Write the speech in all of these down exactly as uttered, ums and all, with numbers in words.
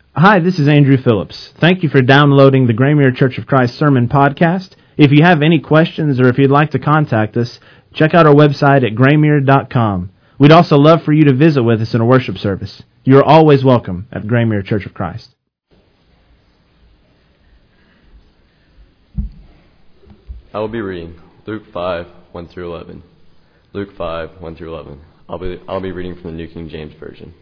Hi, this is Andrew Phillips. Thank you for downloading the Graymere Church of Christ Sermon Podcast. If you have any questions or if you'd like to contact us, check out our website at graymere dot com. We'd also love for you to visit with us in a worship service. You're always welcome at Graymere Church of Christ. I will be reading Luke five, one through eleven. Luke five, one through eleven. I'll be, I'll be reading from the New King James Version.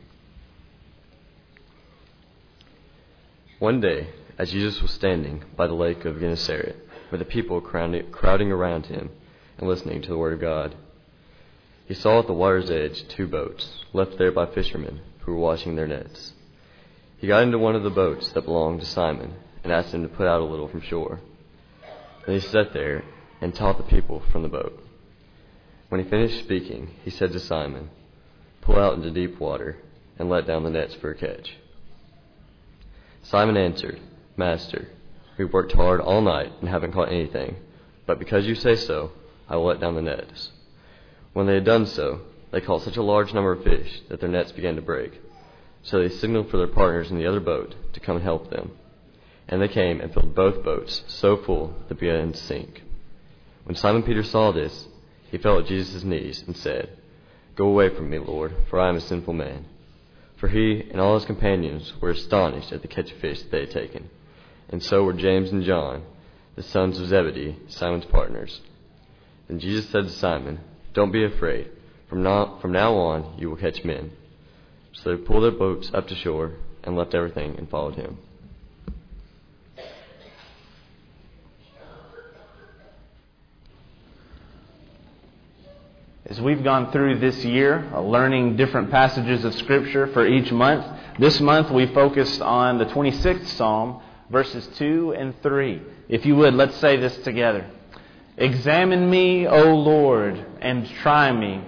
One day, as Jesus was standing by the lake of Gennesaret, with the people crowding around him and listening to the word of God, he saw at the water's edge two boats, left there by fishermen who were washing their nets. He got into one of the boats that belonged to Simon and asked him to put out a little from shore. Then he sat there and taught the people from the boat. When he finished speaking, he said to Simon, "Pull out into deep water and let down the nets for a catch." Simon answered, "Master, we've worked hard all night and haven't caught anything, but because you say so, I will let down the nets." When they had done so, they caught such a large number of fish that their nets began to break. So they signaled for their partners in the other boat to come and help them. And they came and filled both boats so full that they began to sink. When Simon Peter saw this, he fell at Jesus' knees and said, "Go away from me, Lord, for I am a sinful man." For he and all his companions were astonished at the catch of fish they had taken. And so were James and John, the sons of Zebedee, Simon's partners. Then Jesus said to Simon, "Don't be afraid. From now, from now on you will catch men." So they pulled their boats up to shore and left everything and followed him. As we've gone through this year, uh, learning different passages of Scripture for each month, this month we focused on the twenty-sixth Psalm, verses two and three. If you would, let's say this together. "Examine me, O Lord, and try me.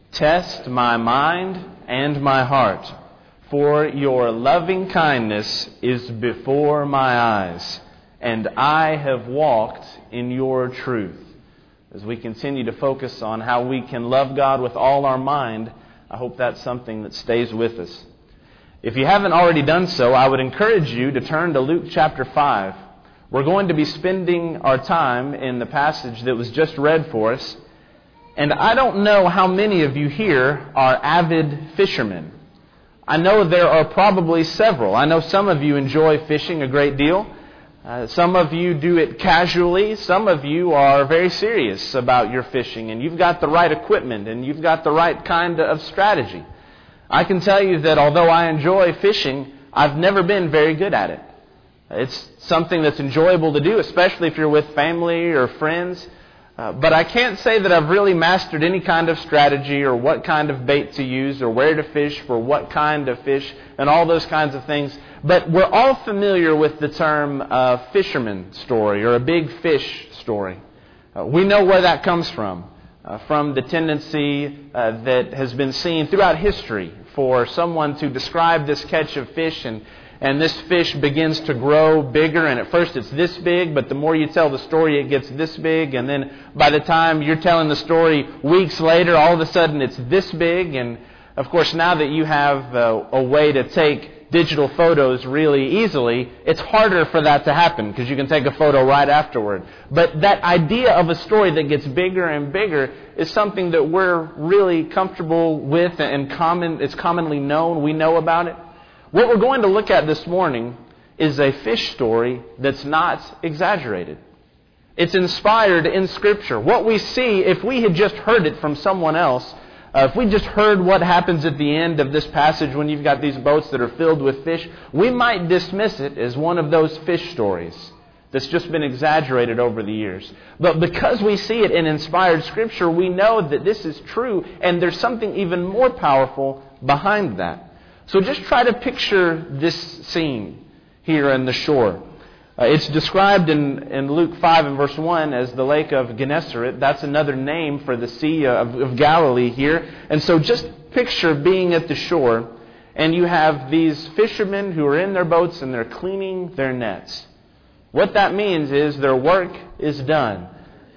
Test my mind and my heart. For your loving kindness is before my eyes, and I have walked in your truth." As we continue to focus on how we can love God with all our mind, I hope that's something that stays with us. If you haven't already done so, I would encourage you to turn to Luke chapter five. We're going to be spending our time in the passage that was just read for us. And I don't know how many of you here are avid fishermen. I know there are probably several. I know some of you enjoy fishing a great deal. Uh, some of you do it casually. Some of you are very serious about your fishing, and you've got the right equipment, and you've got the right kind of strategy. I can tell you that although I enjoy fishing, I've never been very good at it. It's something that's enjoyable to do, especially if you're with family or friends. Uh, but I can't say that I've really mastered any kind of strategy or what kind of bait to use or where to fish for what kind of fish and all those kinds of things. But we're all familiar with the term uh, fisherman story or a big fish story. Uh, we know where that comes from, uh, from the tendency uh, that has been seen throughout history for someone to describe this catch of fish and And this fish begins to grow bigger, and at first it's this big, but the more you tell the story, it gets this big, and then by the time you're telling the story weeks later, all of a sudden it's this big. And of course, now that you have a, a way to take digital photos really easily, it's harder for that to happen because you can take a photo right afterward. But that idea of a story that gets bigger and bigger is something that we're really comfortable with, and common. It's commonly known. We know about it. What we're going to look at this morning is a fish story that's not exaggerated. It's inspired in Scripture. What we see, if we had just heard it from someone else, uh, if we just heard what happens at the end of this passage when you've got these boats that are filled with fish, we might dismiss it as one of those fish stories that's just been exaggerated over the years. But because we see it in inspired Scripture, we know that this is true, and there's something even more powerful behind that. So just try to picture this scene here on the shore. Uh, it's described in, in Luke five and verse one as the lake of Gennesaret. That's another name for the Sea of, of Galilee here. And so just picture being at the shore, and you have these fishermen who are in their boats and they're cleaning their nets. What that means is their work is done.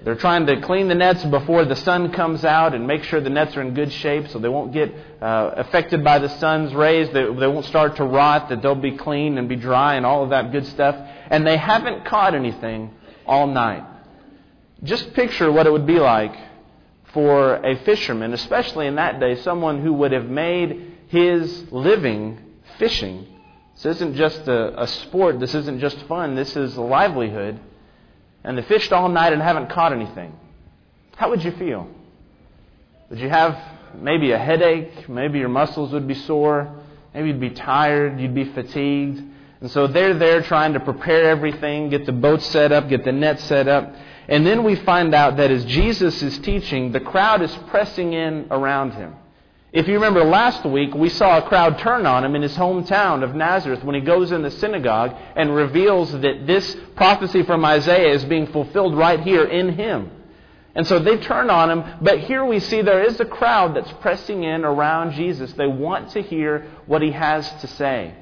They're trying to clean the nets before the sun comes out and make sure the nets are in good shape so they won't get uh, affected by the sun's rays, they, they won't start to rot, that they'll be clean and be dry and all of that good stuff. And they haven't caught anything all night. Just picture what it would be like for a fisherman, especially in that day, someone who would have made his living fishing. This isn't just a, a sport, this isn't just fun, this is a livelihood. And they fished all night and haven't caught anything. How would you feel? Would you have maybe a headache? Maybe your muscles would be sore. Maybe you'd be tired. You'd be fatigued. And so they're there trying to prepare everything, get the boat set up, get the net set up. And then we find out that as Jesus is teaching, the crowd is pressing in around Him. If you remember last week, we saw a crowd turn on Him in His hometown of Nazareth when He goes in the synagogue and reveals that this prophecy from Isaiah is being fulfilled right here in Him. And so they turn on Him, but here we see there is a crowd that's pressing in around Jesus. They want to hear what He has to say.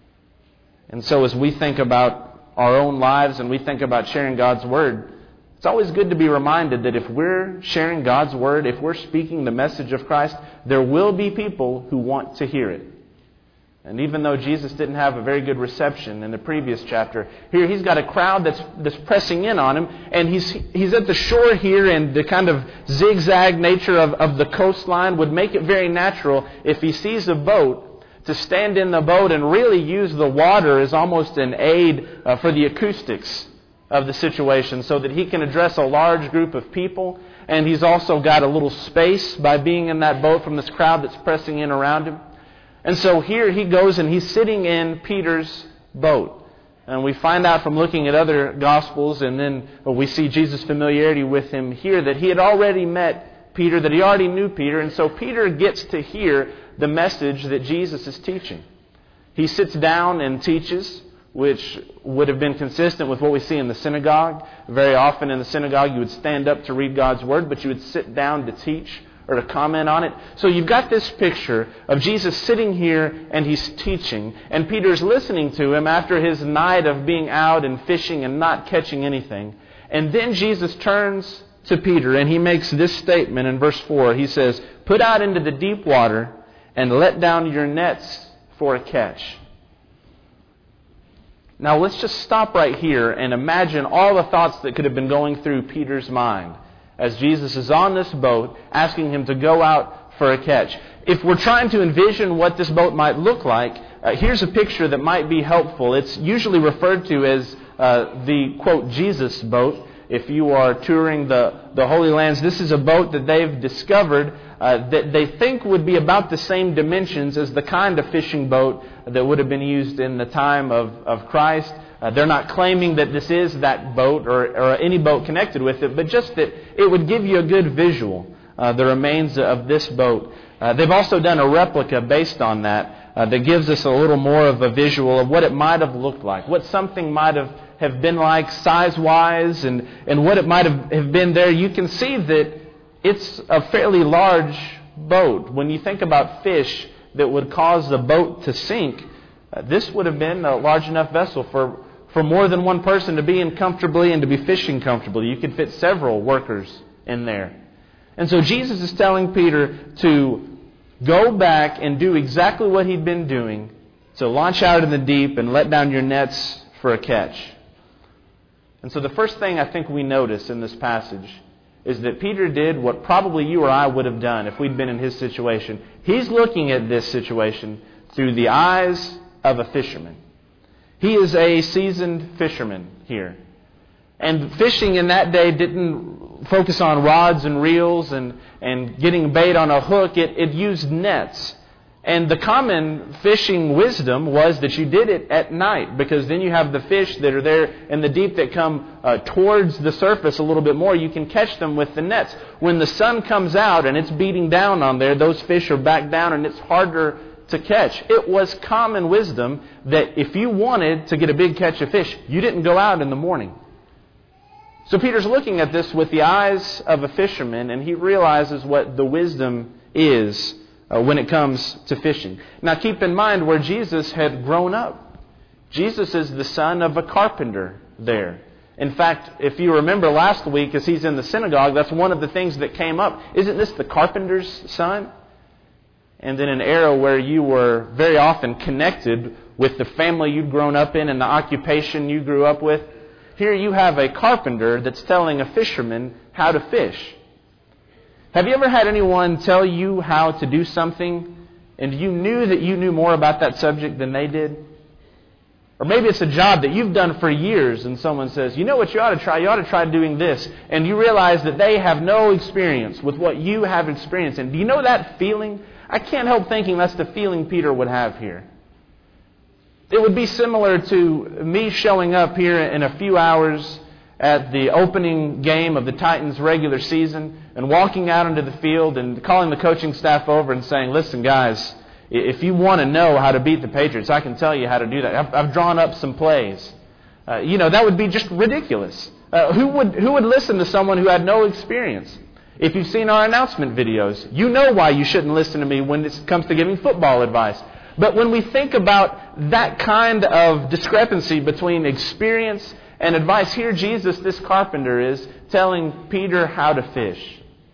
And so as we think about our own lives and we think about sharing God's Word, it's always good to be reminded that if we're sharing God's Word, if we're speaking the message of Christ, there will be people who want to hear it. And even though Jesus didn't have a very good reception in the previous chapter, here He's got a crowd that's that's pressing in on Him, and He's He's at the shore here, and the kind of zigzag nature of, of the coastline would make it very natural if He sees a boat to stand in the boat and really use the water as almost an aid uh, for the acoustics of the situation so that He can address a large group of people. And He's also got a little space by being in that boat from this crowd that's pressing in around Him. And so here He goes and He's sitting in Peter's boat. And we find out from looking at other Gospels, and then we see Jesus' familiarity with Him here, that He had already met Peter, that He already knew Peter. And so Peter gets to hear the message that Jesus is teaching. He sits down and teaches, which would have been consistent with what we see in the synagogue. Very often in the synagogue you would stand up to read God's Word, but you would sit down to teach or to comment on it. So you've got this picture of Jesus sitting here and He's teaching, and Peter's listening to Him after his night of being out and fishing and not catching anything. And then Jesus turns to Peter and He makes this statement in verse four. He says, "Put out into the deep water and let down your nets for a catch." Now let's just stop right here and imagine all the thoughts that could have been going through Peter's mind as Jesus is on this boat asking him to go out for a catch. If we're trying to envision what this boat might look like, uh, here's a picture that might be helpful. It's usually referred to as uh, the, quote, Jesus boat. If you are touring the, the Holy Lands, this is a boat that they've discovered uh, that they think would be about the same dimensions as the kind of fishing boat that would have been used in the time of, of Christ. Uh, they're not claiming that this is that boat or, or any boat connected with it, but just that it would give you a good visual, uh, the remains of this boat. Uh, they've also done a replica based on that uh, that gives us a little more of a visual of what it might have looked like, what something might have have been like size-wise, and, and what it might have, have been there. You can see that it's a fairly large boat. When you think about fish that would cause the boat to sink, uh, this would have been a large enough vessel for, for more than one person to be in comfortably and to be fishing comfortably. You could fit several workers in there. And so Jesus is telling Peter to go back and do exactly what he'd been doing, to launch out in the deep and let down your nets for a catch. And so the first thing I think we notice in this passage is that Peter did what probably you or I would have done if we'd been in his situation. He's looking at this situation through the eyes of a fisherman. He is a seasoned fisherman here. And fishing in that day didn't focus on rods and reels and, and getting bait on a hook. It, it used nets. And the common fishing wisdom was that you did it at night, because then you have the fish that are there in the deep that come uh, towards the surface a little bit more. You can catch them with the nets. When the sun comes out and it's beating down on there, those fish are back down and it's harder to catch. It was common wisdom that if you wanted to get a big catch of fish, you didn't go out in the morning. So Peter's looking at this with the eyes of a fisherman, and he realizes what the wisdom is Uh, when it comes to fishing. Now keep in mind where Jesus had grown up. Jesus is the son of a carpenter there. In fact, if you remember last week as he's in the synagogue, that's one of the things that came up. Isn't this the carpenter's son? And in an era where you were very often connected with the family you'd grown up in and the occupation you grew up with, here you have a carpenter that's telling a fisherman how to fish. Have you ever had anyone tell you how to do something and you knew that you knew more about that subject than they did? Or maybe it's a job that you've done for years and someone says, you know what you ought to try? You ought to try doing this. And you realize that they have no experience with what you have experience in. Do you know that feeling? I can't help thinking that's the feeling Peter would have here. It would be similar to me showing up here in a few hours at the opening game of the Titans regular season and walking out into the field and calling the coaching staff over and saying, listen guys, if you want to know how to beat the Patriots, I can tell you how to do that. I've, I've drawn up some plays. Uh, you know, that would be just ridiculous. Uh, who would who would listen to someone who had no experience? If you've seen our announcement videos, you know why you shouldn't listen to me when it comes to giving football advice. But when we think about that kind of discrepancy between experience and advice, here Jesus, this carpenter, is telling Peter how to fish.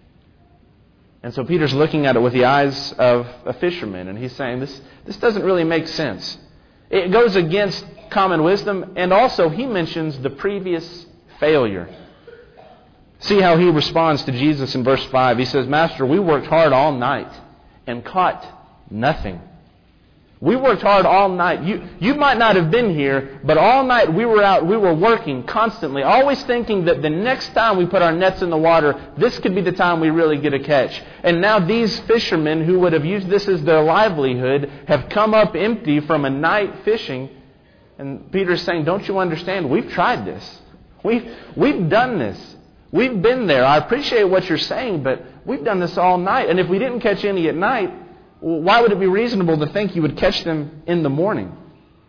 And so Peter's looking at it with the eyes of a fisherman, and he's saying, this, this doesn't really make sense. It goes against common wisdom, and also he mentions the previous failure. See how he responds to Jesus in verse five. He says, Master, we worked hard all night and caught nothing. We worked hard all night. You, you might not have been here, but all night we were out, we were working constantly, always thinking that the next time we put our nets in the water, this could be the time we really get a catch. And now these fishermen who would have used this as their livelihood have come up empty from a night fishing. And Peter's saying, don't you understand? We've tried this. We've, we've done this. We've been there. I appreciate what you're saying, but we've done this all night. And if we didn't catch any at night, why would it be reasonable to think you would catch them in the morning?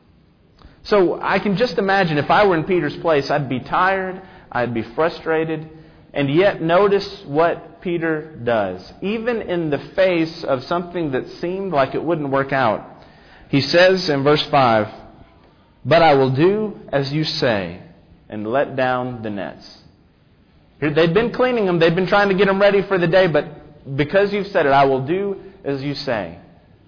So I can just imagine if I were in Peter's place, I'd be tired, I'd be frustrated, and yet notice what Peter does. Even in the face of something that seemed like it wouldn't work out. He says in verse five, but I will do as you say and let down the nets. They'd been cleaning them, they'd been trying to get them ready for the day, but because you've said it, I will do as you say.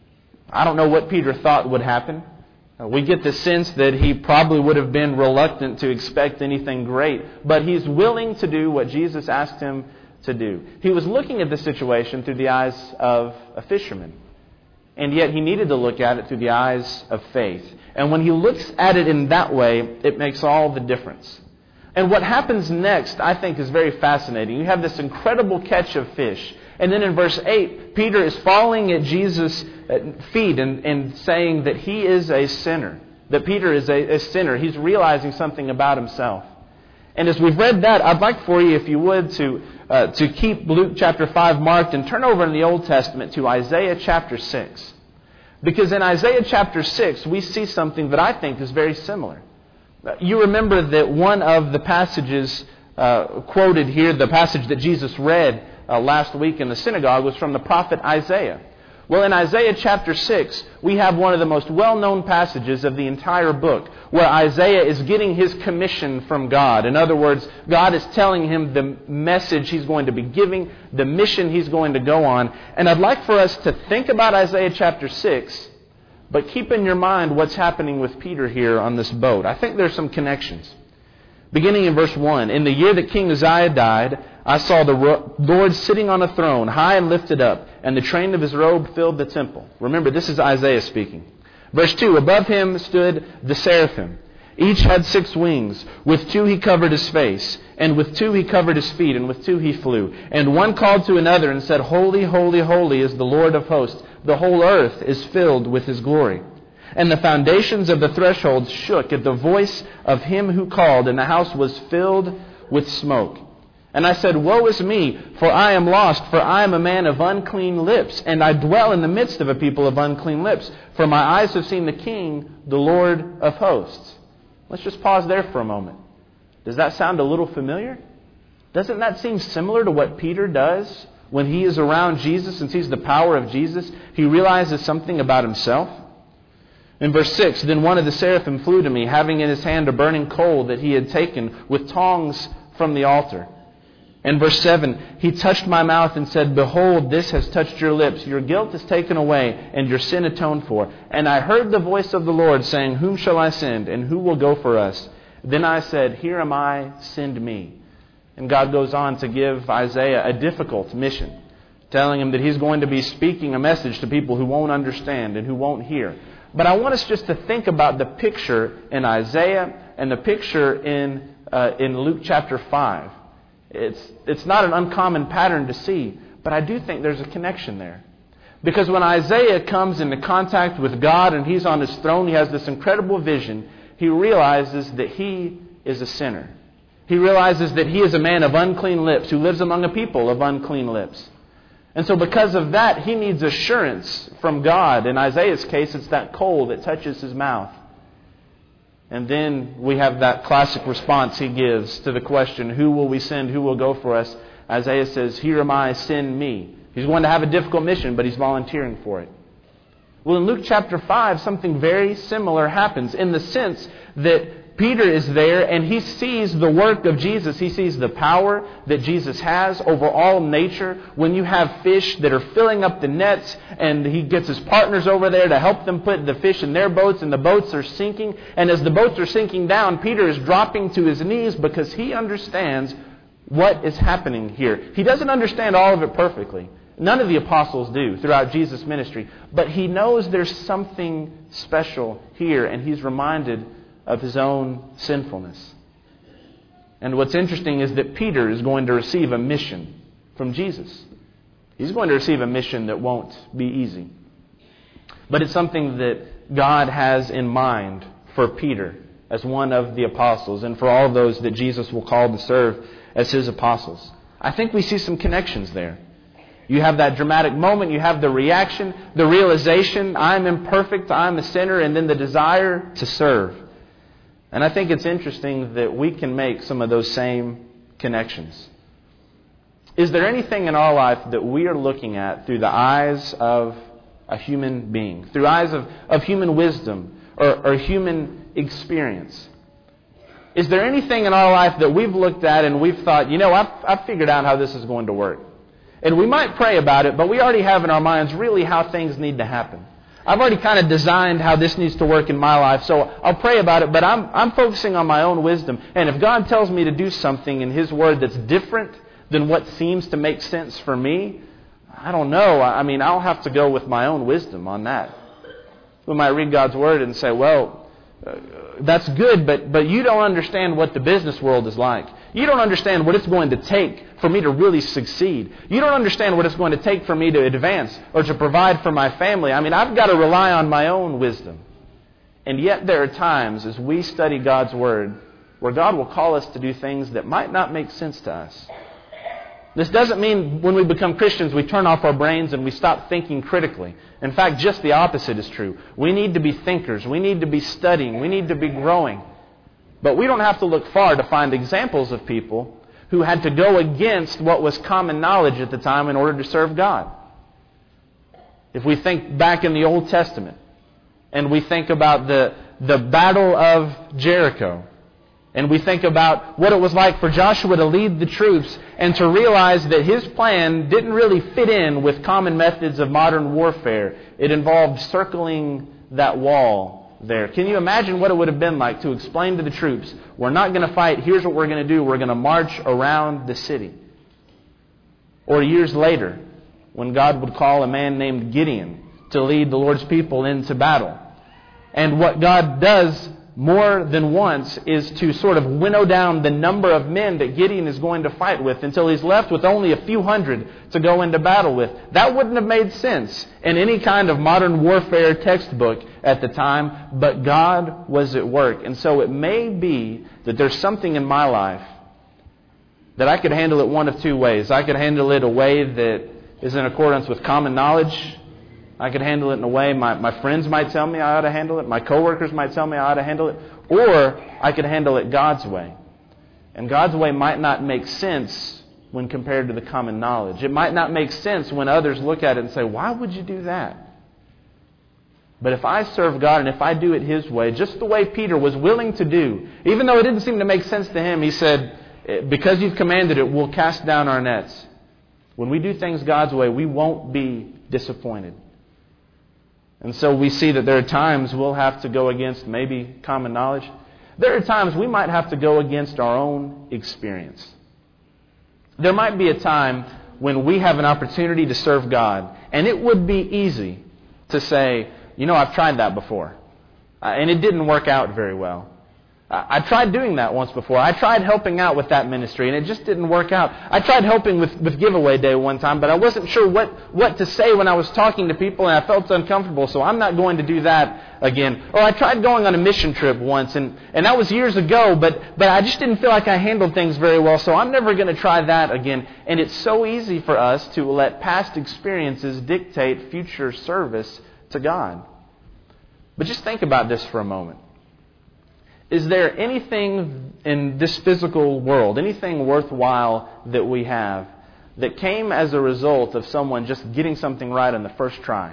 I don't know what Peter thought would happen. Uh, we get the sense that he probably would have been reluctant to expect anything great, but he's willing to do what Jesus asked him to do. He was looking at the situation through the eyes of a fisherman, and yet he needed to look at it through the eyes of faith. And when he looks at it in that way, it makes all the difference. And what happens next, I think, is very fascinating. You have this incredible catch of fish. And then in verse eight, Peter is falling at Jesus' feet and, and saying that he is a sinner. That Peter is a, a sinner. He's realizing something about himself. And as we've read that, I'd like for you, if you would, to, uh, to keep Luke chapter five marked and turn over in the Old Testament to Isaiah chapter six. Because in Isaiah chapter six, we see something that I think is very similar. You remember that one of the passages uh, quoted here, the passage that Jesus read uh, last week in the synagogue, was from the prophet Isaiah. Well, in Isaiah chapter six, we have one of the most well-known passages of the entire book, where Isaiah is getting his commission from God. In other words, God is telling him the message he's going to be giving, the mission he's going to go on. And I'd like for us to think about Isaiah chapter six, but keep in your mind what's happening with Peter here on this boat. I think there's some connections. Beginning in verse one, in the year that King Uzziah died, I saw the Lord sitting on a throne, high and lifted up, and the train of his robe filled the temple. Remember, this is Isaiah speaking. Verse two, above him stood the seraphim. Each had six wings. With two he covered his face, and with two he covered his feet, and with two he flew. And one called to another and said, Holy, holy, holy is the Lord of hosts. The whole earth is filled with his glory. And the foundations of the thresholds shook at the voice of him who called, and the house was filled with smoke. And I said, Woe is me, for I am lost, for I am a man of unclean lips, and I dwell in the midst of a people of unclean lips. For my eyes have seen the King, the Lord of hosts. Let's just pause there for a moment. Does that sound a little familiar? Doesn't that seem similar to what Peter does when he is around Jesus and sees the power of Jesus? He realizes something about himself. In verse six, then one of the seraphim flew to me, having in his hand a burning coal that he had taken with tongs from the altar. In verse seven, he touched my mouth and said, behold, this has touched your lips. Your guilt is taken away and your sin atoned for. And I heard the voice of the Lord saying, whom shall I send, and who will go for us? Then I said, here am I, send me. And God goes on to give Isaiah a difficult mission, telling him that he's going to be speaking a message to people who won't understand and who won't hear. But I want us just to think about the picture in Isaiah and the picture in uh, in Luke chapter five. It's it's not an uncommon pattern to see, but I do think there's a connection there. Because when Isaiah comes into contact with God and he's on his throne, he has this incredible vision. He realizes that he is a sinner. He realizes that he is a man of unclean lips who lives among a people of unclean lips. And so because of that, he needs assurance from God. In Isaiah's case, it's that coal that touches his mouth. And then we have that classic response he gives to the question, who will we send, who will go for us? Isaiah says, here am I, send me. He's going to have a difficult mission, but he's volunteering for it. Well, in Luke chapter five, something very similar happens in the sense that Peter is there and he sees the work of Jesus. He sees the power that Jesus has over all nature. When you have fish that are filling up the nets and he gets his partners over there to help them put the fish in their boats and the boats are sinking. And as the boats are sinking down, Peter is dropping to his knees because he understands what is happening here. He doesn't understand all of it perfectly. None of the apostles do throughout Jesus' ministry. But he knows there's something special here and he's reminded of his own sinfulness. And what's interesting is that Peter is going to receive a mission from Jesus. He's going to receive a mission that won't be easy. But it's something that God has in mind for Peter as one of the apostles and for all those that Jesus will call to serve as his apostles. I think we see some connections there. You have that dramatic moment, you have the reaction, the realization, I'm imperfect, I'm a sinner, and then the desire to serve. And I think it's interesting that we can make some of those same connections. Is there anything in our life that we are looking at through the eyes of a human being, through eyes of, of human wisdom or, or human experience? Is there anything in our life that we've looked at and we've thought, you know, I've, I've figured out how this is going to work. And we might pray about it, but we already have in our minds really how things need to happen. I've already kind of designed how this needs to work in my life, so I'll pray about it, but I'm I'm focusing on my own wisdom. And if God tells me to do something in His Word that's different than what seems to make sense for me, I don't know. I mean, I'll have to go with my own wisdom on that. We might read God's Word and say, well, uh, that's good, but but you don't understand what the business world is like. You don't understand what it's going to take for me to really succeed. You don't understand what it's going to take for me to advance or to provide for my family. I mean, I've got to rely on my own wisdom. And yet there are times as we study God's Word where God will call us to do things that might not make sense to us. This doesn't mean when we become Christians we turn off our brains and we stop thinking critically. In fact, just the opposite is true. We need to be thinkers. We need to be studying. We need to be growing. But we don't have to look far to find examples of people who had to go against what was common knowledge at the time in order to serve God. If we think back in the Old Testament and we think about the, the Battle of Jericho, and we think about what it was like for Joshua to lead the troops and to realize that his plan didn't really fit in with common methods of modern warfare. It involved circling that wall there. Can you imagine what it would have been like to explain to the troops, we're not going to fight, here's what we're going to do, we're going to march around the city. Or years later, when God would call a man named Gideon to lead the Lord's people into battle. And what God does more than once is to sort of winnow down the number of men that Gideon is going to fight with until he's left with only a few hundred to go into battle with. That wouldn't have made sense in any kind of modern warfare textbook at the time, but God was at work. And so it may be that there's something in my life that I could handle it one of two ways. I could handle it a way that is in accordance with common knowledge. I could handle it in a way my, my friends might tell me I ought to handle it. My coworkers might tell me I ought to handle it. Or I could handle it God's way. And God's way might not make sense when compared to the common knowledge. It might not make sense when others look at it and say, why would you do that? But if I serve God and if I do it His way, just the way Peter was willing to do, even though it didn't seem to make sense to him, he said, because you've commanded it, we'll cast down our nets. When we do things God's way, we won't be disappointed. And so we see that there are times we'll have to go against maybe common knowledge. There are times we might have to go against our own experience. There might be a time when we have an opportunity to serve God, and it would be easy to say, you know, I've tried that before, uh, and it didn't work out very well. I tried doing that once before. I tried helping out with that ministry, and it just didn't work out. I tried helping with, with giveaway day one time, but I wasn't sure what, what to say when I was talking to people, and I felt uncomfortable, so I'm not going to do that again. Or I tried going on a mission trip once, and, and that was years ago, but, but I just didn't feel like I handled things very well, so I'm never going to try that again. And it's so easy for us to let past experiences dictate future service to God. But just think about this for a moment. Is there anything in this physical world, anything worthwhile that we have, that came as a result of someone just getting something right on the first try?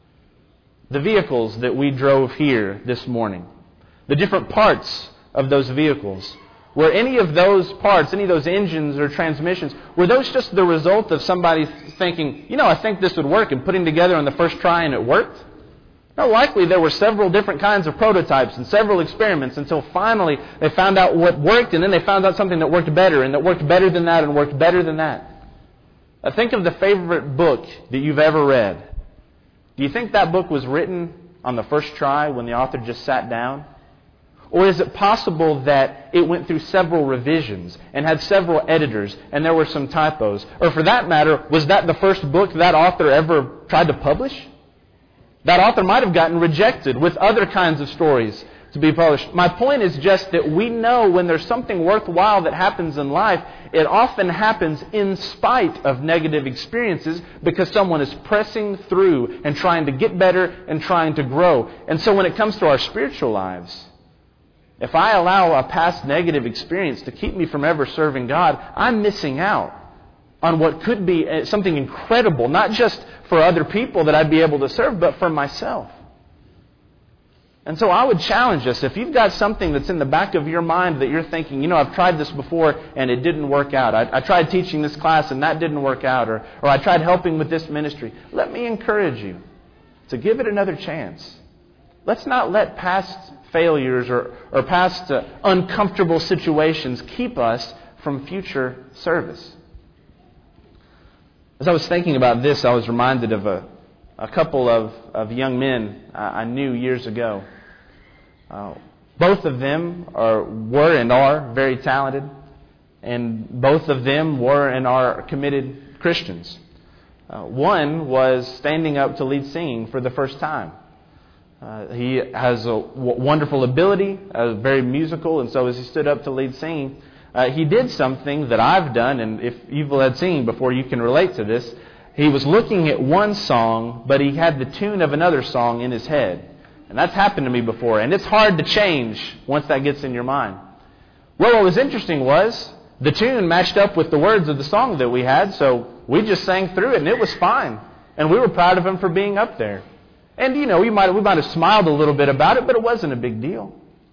The vehicles that we drove here this morning, the different parts of those vehicles, were any of those parts, any of those engines or transmissions, were those just the result of somebody thinking, you know, I think this would work, and putting together on the first try and it worked? No, likely there were several different kinds of prototypes and several experiments until finally they found out what worked, and then they found out something that worked better and that worked better than that and worked better than that. Now think of the favorite book that you've ever read. Do you think that book was written on the first try when the author just sat down? Or is it possible that it went through several revisions and had several editors and there were some typos? Or for that matter, was that the first book that author ever tried to publish? That author might have gotten rejected with other kinds of stories to be published. My point is just that we know when there's something worthwhile that happens in life, it often happens in spite of negative experiences because someone is pressing through and trying to get better and trying to grow. And so when it comes to our spiritual lives, if I allow a past negative experience to keep me from ever serving God, I'm missing out on what could be something incredible, not just for other people that I'd be able to serve, but for myself. And so I would challenge us, if you've got something that's in the back of your mind that you're thinking, you know, I've tried this before and it didn't work out. I, I tried teaching this class and that didn't work out. Or, or I tried helping with this ministry. Let me encourage you to give it another chance. Let's not let past failures or, or past uh, uncomfortable situations keep us from future service. As I was thinking about this, I was reminded of a, a couple of, of young men I, I knew years ago. Uh, both of them are, were and are very talented, and both of them were and are committed Christians. Uh, one was standing up to lead singing for the first time. Uh, he has a w- wonderful ability, uh, very musical, and so as he stood up to lead singing, Uh, he did something that I've done, and if you've led singing before, you can relate to this. He was looking at one song, but he had the tune of another song in his head. And that's happened to me before, and it's hard to change once that gets in your mind. Well, what was interesting was the tune matched up with the words of the song that we had, so we just sang through it, and it was fine. And we were proud of him for being up there. And, you know, we might, we might have smiled a little bit about it, but it wasn't a big deal.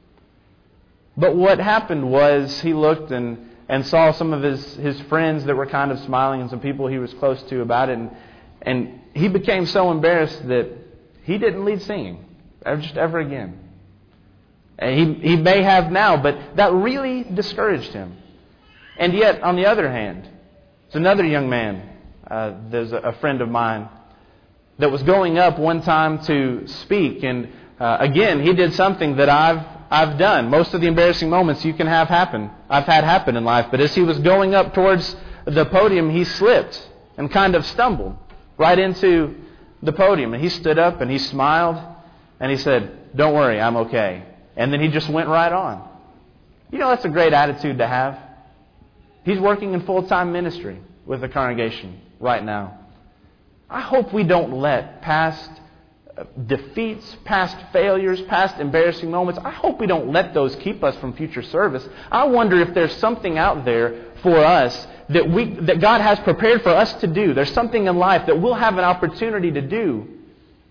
But what happened was he looked and, and saw some of his, his friends that were kind of smiling and some people he was close to about it. And, and he became so embarrassed that he didn't lead singing ever, just ever again. And he, he may have now, but that really discouraged him. And yet, on the other hand, there's another young man, uh, there's a, a friend of mine, that was going up one time to speak. And uh, again, he did something that I've I've done. Most of the embarrassing moments you can have happen, I've had happen in life. But as he was going up towards the podium, he slipped and kind of stumbled right into the podium. And he stood up and he smiled and he said, "Don't worry, I'm okay." And then he just went right on. You know, that's a great attitude to have. He's working in full-time ministry with the congregation right now. I hope we don't let past defeats, past failures, past embarrassing moments, I hope we don't let those keep us from future service. I wonder if there's something out there for us that we that God has prepared for us to do. There's something in life that we'll have an opportunity to do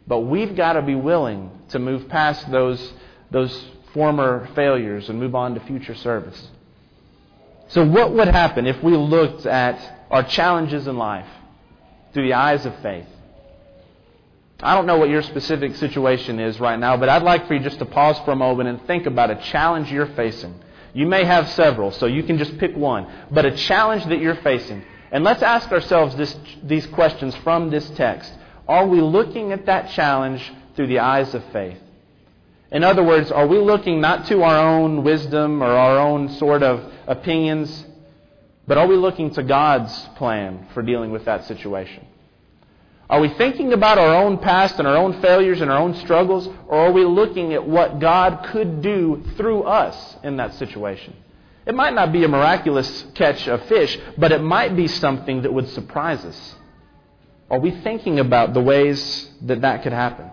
But we've got to be willing to move past those, those former failures and move on to future service. So what would happen if we looked at our challenges in life through the eyes of faith? I don't know what your specific situation is right now, but I'd like for you just to pause for a moment and think about a challenge you're facing. You may have several, so you can just pick one. But a challenge that you're facing. And let's ask ourselves this, these questions from this text. Are we looking at that challenge through the eyes of faith? In other words, are we looking not to our own wisdom or our own sort of opinions, but are we looking to God's plan for dealing with that situation? Are we thinking about our own past and our own failures and our own struggles, or are we looking at what God could do through us in that situation? It might not be a miraculous catch of fish, but it might be something that would surprise us. Are we thinking about the ways that that could happen?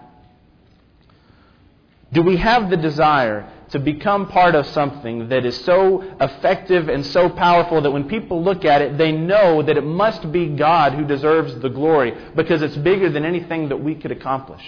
Do we have the desire to become part of something that is so effective and so powerful that when people look at it, they know that it must be God who deserves the glory because it's bigger than anything that we could accomplish?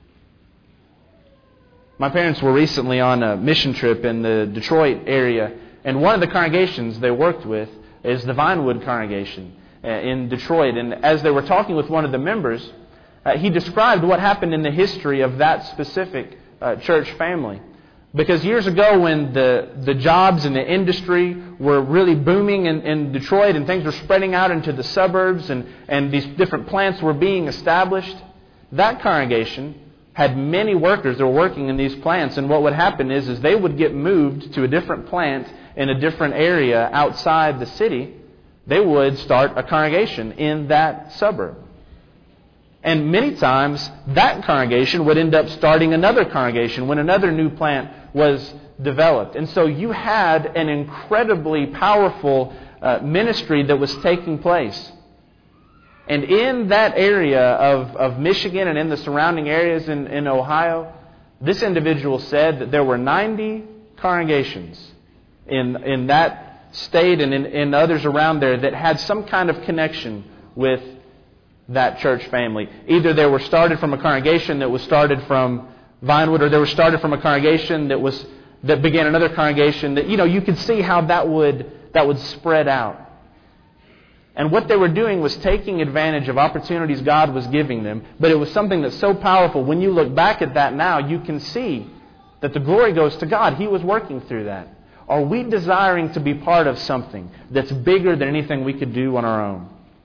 My parents were recently on a mission trip in the Detroit area, and one of the congregations they worked with is the Vinewood congregation in Detroit. And as they were talking with one of the members, uh, he described what happened in the history of that specific uh, church family. Because years ago when the, the jobs and the industry were really booming in, in Detroit and things were spreading out into the suburbs and, and these different plants were being established, that congregation had many workers that were working in these plants. And what would happen is, is they would get moved to a different plant in a different area outside the city. They would start a congregation in that suburb. And many times that congregation would end up starting another congregation when another new plant was developed. And so you had an incredibly powerful uh, ministry that was taking place. And in that area of, of Michigan and in the surrounding areas in, in Ohio, this individual said that there were ninety congregations in, in that state and in, in others around there that had some kind of connection with that church family. Either they were started from a congregation that was started from Vinewood, or they were started from a congregation that was that began another congregation. That, you know, you could see how that would that would spread out. And what they were doing was taking advantage of opportunities God was giving them, but it was something that's so powerful. When you look back at that now, you can see that the glory goes to God. He was working through that. Are we desiring to be part of something that's bigger than anything we could do on our own?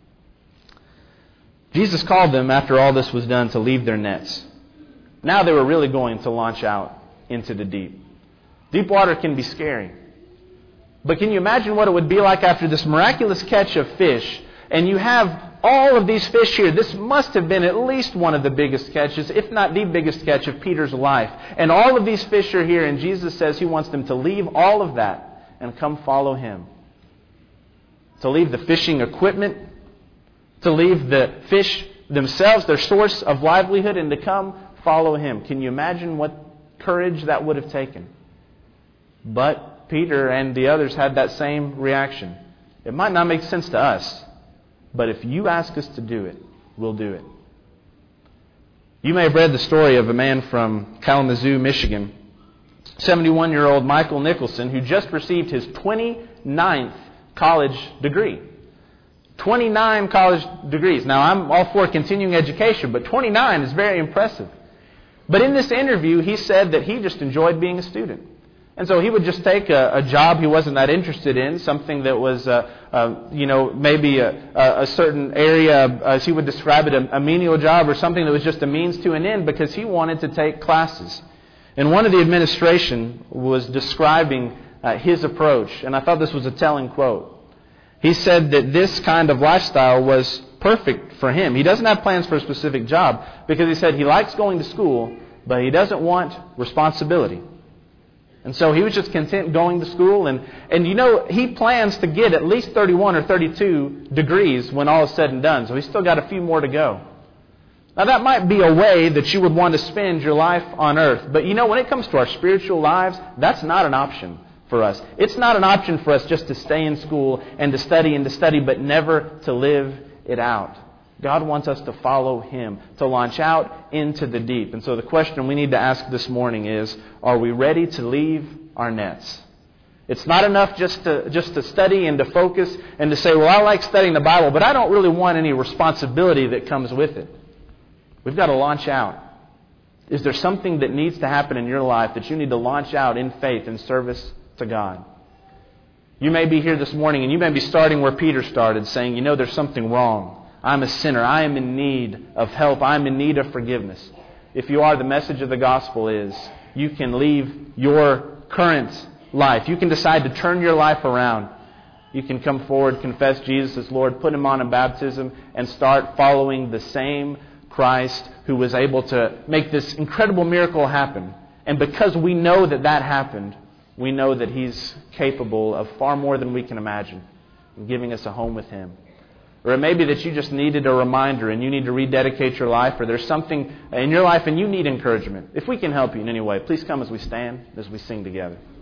Jesus called them, after all this was done, to leave their nets. Now they were really going to launch out into the deep. Deep water can be scary. But can you imagine what it would be like after this miraculous catch of fish, and you have all of these fish here? This must have been at least one of the biggest catches, if not the biggest catch of Peter's life. And all of these fish are here, and Jesus says He wants them to leave all of that and come follow Him. To leave the fishing equipment, to leave the fish themselves, their source of livelihood, and to come follow Him. Can you imagine what courage that would have taken? But Peter and the others had that same reaction. It might not make sense to us, but if you ask us to do it, we'll do it. You may have read the story of a man from Kalamazoo, Michigan, seventy-one-year-old Michael Nicholson, who just received his twenty-ninth college degree. twenty-nine college degrees. Now, I'm all for continuing education, but twenty-nine is very impressive. But in this interview, he said that he just enjoyed being a student. And so he would just take a, a job he wasn't that interested in, something that was, uh, uh, you know, maybe a, a certain area, as he would describe it, a, a menial job or something that was just a means to an end, because he wanted to take classes. And one of the administration was describing uh, his approach, and I thought this was a telling quote. He said that this kind of lifestyle was perfect for him. He doesn't have plans for a specific job, because he said he likes going to school, but he doesn't want responsibility. And so he was just content going to school. And, and you know, he plans to get at least thirty-one or thirty-two degrees when all is said and done. So he's still got a few more to go. Now that might be a way that you would want to spend your life on earth. But you know, when it comes to our spiritual lives, that's not an option for us. It's not an option for us just to stay in school and to study and to study, but never to live it out. God wants us to follow Him, to launch out into the deep. And so the question we need to ask this morning is, are we ready to leave our nets? It's not enough just to just to study and to focus and to say, well, I like studying the Bible, but I don't really want any responsibility that comes with it. We've got to launch out. Is there something that needs to happen in your life that you need to launch out in faith and service to God? You may be here this morning and you may be starting where Peter started, saying, you know, there's something wrong. I'm a sinner. I am in need of help. I'm in need of forgiveness. If you are, the message of the gospel is you can leave your current life. You can decide to turn your life around. You can come forward, confess Jesus as Lord, put Him on in baptism, and start following the same Christ who was able to make this incredible miracle happen. And because we know that that happened, we know that He's capable of far more than we can imagine in giving us a home with Him. Or it may be that you just needed a reminder and you need to rededicate your life, or there's something in your life and you need encouragement. If we can help you in any way, please come as we stand, as we sing together.